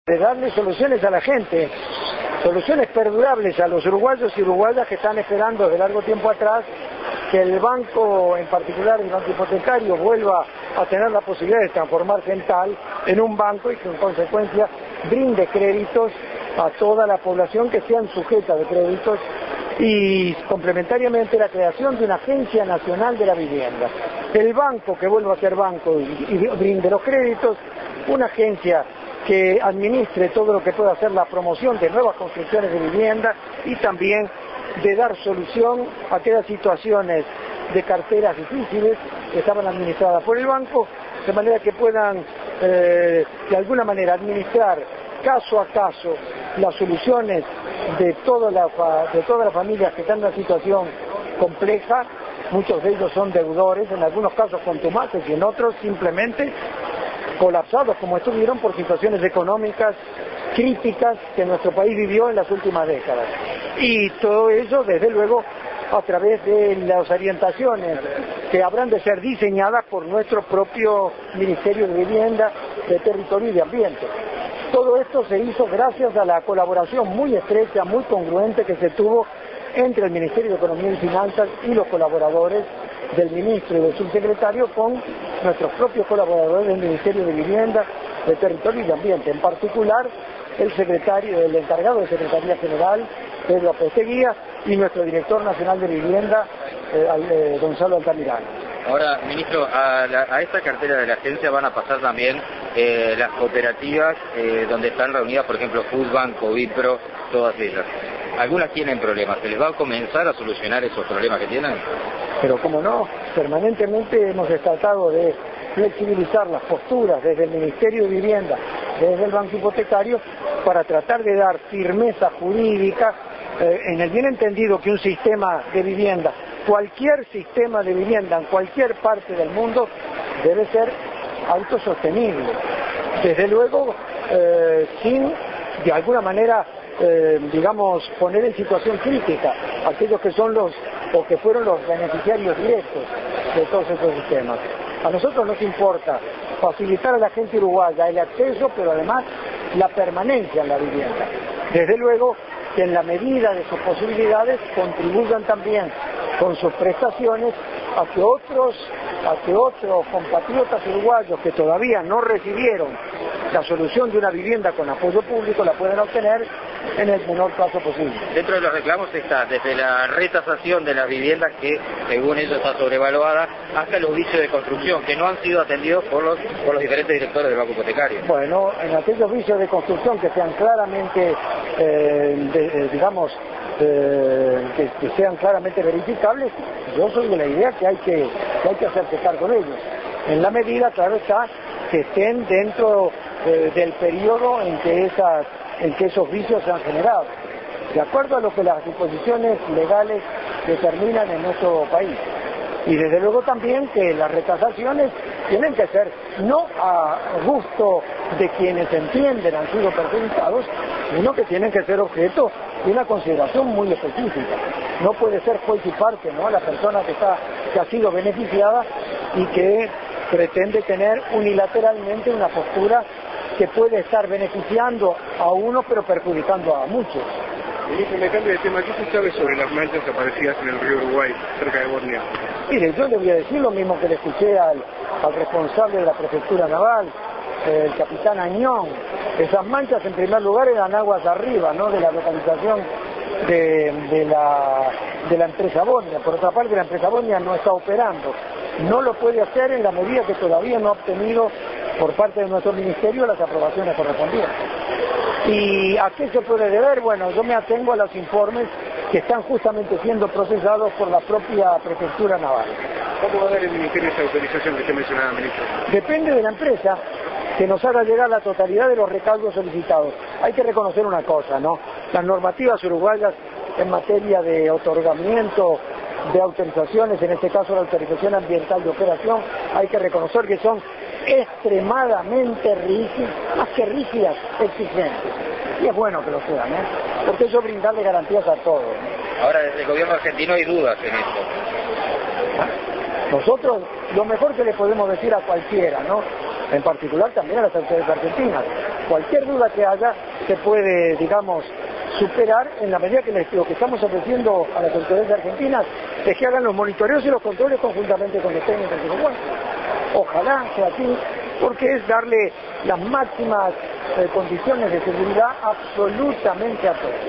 de darle soluciones a la gente, soluciones perdurables a los uruguayos y uruguayas que están esperando de largo tiempo atrás que el banco, en particular el banco hipotecario, vuelva a tener la posibilidad de transformarse en tal, en un banco, y que en consecuencia brinde créditos a toda la población que sean sujetas de créditos, y complementariamente la creación de una agencia nacional de la vivienda. El banco que vuelva a ser banco y brinde los créditos, una agencia que administre todo lo que pueda hacer la promoción de nuevas construcciones de vivienda y también de dar solución a aquellas situaciones de carteras difíciles que estaban administradas por el banco, de manera que puedan de alguna manera administrar caso a caso las soluciones de todas las familias que están en una situación compleja. Muchos de ellos son deudores, en algunos casos contumaces y en otros simplemente colapsados, como estuvieron por situaciones económicas críticas que nuestro país vivió en las últimas décadas. Y todo eso, desde luego, a través de las orientaciones que habrán de ser diseñadas por nuestro propio Ministerio de Vivienda, de Territorio y de Ambiente. Todo esto se hizo gracias a la colaboración muy estrecha, muy congruente que se tuvo entre el Ministerio de Economía y Finanzas y los colaboradores del ministro y del subsecretario con nuestros propios colaboradores del Ministerio de Vivienda, de Territorio y de Ambiente, en particular el encargado de Secretaría General, Pedro Apesteguía, y nuestro director nacional de Vivienda, Gonzalo Altamirano. Ahora, ministro, a esta cartera de la agencia van a pasar también las cooperativas donde están reunidas, por ejemplo, Foodbank, Covipro, todas ellas. Algunas tienen problemas, ¿se les va a comenzar a solucionar esos problemas que tienen? Pero cómo no, permanentemente hemos tratado de flexibilizar las posturas desde el Ministerio de Vivienda, desde el Banco Hipotecario, para tratar de dar firmeza jurídica en el bien entendido que un sistema de vivienda, cualquier sistema de vivienda en cualquier parte del mundo, debe ser autosostenible. Desde luego, sin de alguna manera poner en situación crítica a aquellos que son o que fueron los beneficiarios directos de todos esos sistemas. A nosotros nos importa facilitar a la gente uruguaya el acceso, pero además la permanencia en la vivienda. Desde luego que en la medida de sus posibilidades contribuyan también con sus prestaciones a que otros compatriotas uruguayos que todavía no recibieron la solución de una vivienda con apoyo público la puedan obtener en el menor plazo posible. Dentro de los reclamos está desde la retasación de las viviendas, que según ellos está sobrevaluada, hasta los vicios de construcción que no han sido atendidos por los diferentes directores del Banco Hipotecario. Bueno, en aquellos vicios de construcción que sean claramente que sean claramente verificables, yo soy de la idea que hay que hacerse cargo de ellos, en la medida, claro está, que estén dentro del periodo en que esos vicios se han generado, de acuerdo a lo que las disposiciones legales determinan en nuestro país. Y desde luego también que las retasaciones tienen que ser no a gusto de quienes entienden han sido perjudicados, sino que tienen que ser objeto de una consideración muy específica. No puede ser juez y parte, ¿no?, la persona que ha sido beneficiada y que pretende tener unilateralmente una postura que puede estar beneficiando a uno pero perjudicando a muchos. Ministro, me cambio de tema. ¿Qué se sabe sobre las manchas aparecidas en el río Uruguay, cerca de Borneo? Mire, yo le voy a decir lo mismo que le escuché al responsable de la Prefectura Naval, el capitán Añón. Esas manchas, en primer lugar, eran aguas arriba, ¿no?, de la localización de la empresa Bonia. Por otra parte, la empresa Bonia no está operando. No lo puede hacer en la medida que todavía no ha obtenido por parte de nuestro ministerio las aprobaciones correspondientes. ¿Y a qué se puede deber? Bueno, yo me atengo a los informes que están justamente siendo procesados por la propia Prefectura Naval. ¿Cómo va a dar el Ministerio esa autorización que usted mencionaba, ministro? Depende de la empresa que nos haga llegar la totalidad de los recaudos solicitados. Hay que reconocer una cosa, ¿no? Las normativas uruguayas en materia de otorgamiento de autorizaciones, en este caso la autorización ambiental de operación, hay que reconocer que son extremadamente rígidas, más que rígidas, exigentes. Y es bueno que lo sean, ¿eh?, porque eso brindarle garantías a todos, ¿no? Ahora, desde el gobierno argentino hay dudas en esto. Nosotros, lo mejor que le podemos decir a cualquiera, ¿no?, en particular también a las autoridades argentinas, cualquier duda que haya se puede, digamos, superar en la medida que lo que estamos ofreciendo a las autoridades argentinas es que hagan los monitoreos y los controles conjuntamente con los técnicos uruguayos. Ojalá sea así, porque es darle las máximas condiciones de seguridad absolutamente a todos.